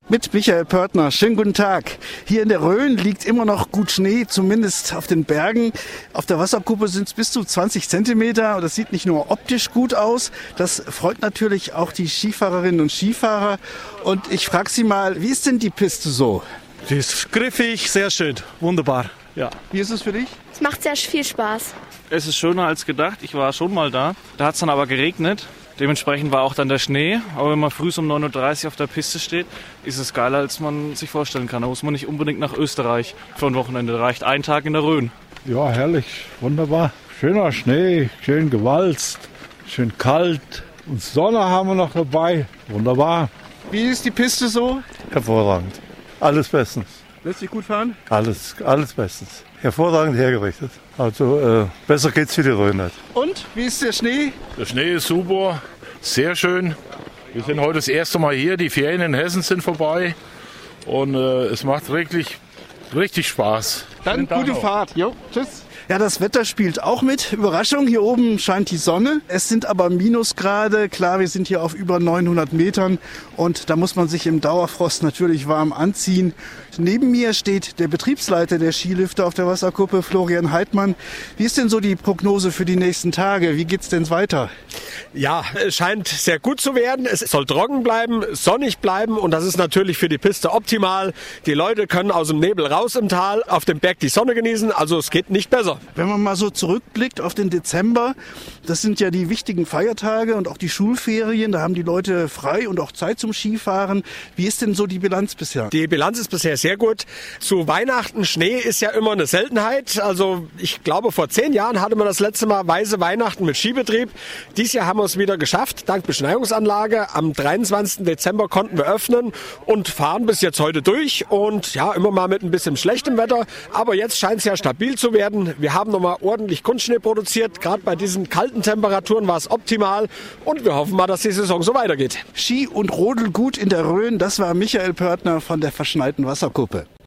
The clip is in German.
Mit Michael Pörtner. Schönen guten Tag. Hier in der Rhön liegt immer noch gut Schnee, zumindest auf den Bergen. Auf der Wasserkuppe sind es bis zu 20 Zentimeter. Und das sieht nicht nur optisch gut aus, das freut natürlich auch die Skifahrerinnen und Skifahrer. Und ich frage Sie mal, wie ist denn die Piste so? Die ist griffig, sehr schön, wunderbar. Ja. Wie ist es für dich? Es macht sehr viel Spaß. Es ist schöner als gedacht. Ich war schon mal da. Da hat es dann aber geregnet. Dementsprechend war auch dann der Schnee. Aber wenn man früh um 9:30 Uhr auf der Piste steht, ist es geiler, als man sich vorstellen kann. Da muss man nicht unbedingt nach Österreich für ein Wochenende. Da reicht ein Tag in der Rhön. Ja, herrlich, wunderbar. Schöner Schnee, schön gewalzt, schön kalt. Und Sonne haben wir noch dabei. Wunderbar. Wie ist die Piste so? Hervorragend. Alles bestens. Lässt sich gut fahren? Alles bestens. Hervorragend hergerichtet. Also besser geht's für die Rhön nicht. Und, wie ist der Schnee? Der Schnee ist super, sehr schön. Wir sind heute das erste Mal hier, die Ferien in Hessen sind vorbei und es macht richtig Spaß. Dann gute Fahrt. Jo, tschüss. Ja, das Wetter spielt auch mit. Überraschung, hier oben scheint die Sonne. Es sind aber Minusgrade. Klar, wir sind hier auf über 900 Metern und da muss man sich im Dauerfrost natürlich warm anziehen. Neben mir steht der Betriebsleiter der Skilifte auf der Wasserkuppe, Florian Heidmann. Wie ist denn so die Prognose für die nächsten Tage? Wie geht's denn weiter? Ja, es scheint sehr gut zu werden. Es soll trocken bleiben, sonnig bleiben und das ist natürlich für die Piste optimal. Die Leute können aus dem Nebel raus im Tal, auf dem Berg die Sonne genießen, also es geht nicht besser. Wenn man mal so zurückblickt auf den Dezember, das sind ja die wichtigen Feiertage und auch die Schulferien, da haben die Leute frei und auch Zeit zum Skifahren. Wie ist denn so die Bilanz bisher? Die Bilanz ist bisher sehr gut. Zu Weihnachten Schnee ist ja immer eine Seltenheit. Also ich glaube, vor 10 Jahren hatte man das letzte Mal weiße Weihnachten mit Skibetrieb. Dieses Jahr haben wir es wieder geschafft, dank Beschneiungsanlage. Am 23. Dezember konnten wir öffnen und fahren bis jetzt heute durch. Und ja, immer mal mit ein bisschen schlechtem Wetter. Aber jetzt scheint es ja stabil zu werden. Wir haben nochmal ordentlich Kunstschnee produziert. Gerade bei diesen kalten Temperaturen war es optimal. Und wir hoffen mal, dass die Saison so weitergeht. Ski und Rodelgut in der Rhön, das war Michael Pörtner von der verschneiten Wasserkuppe.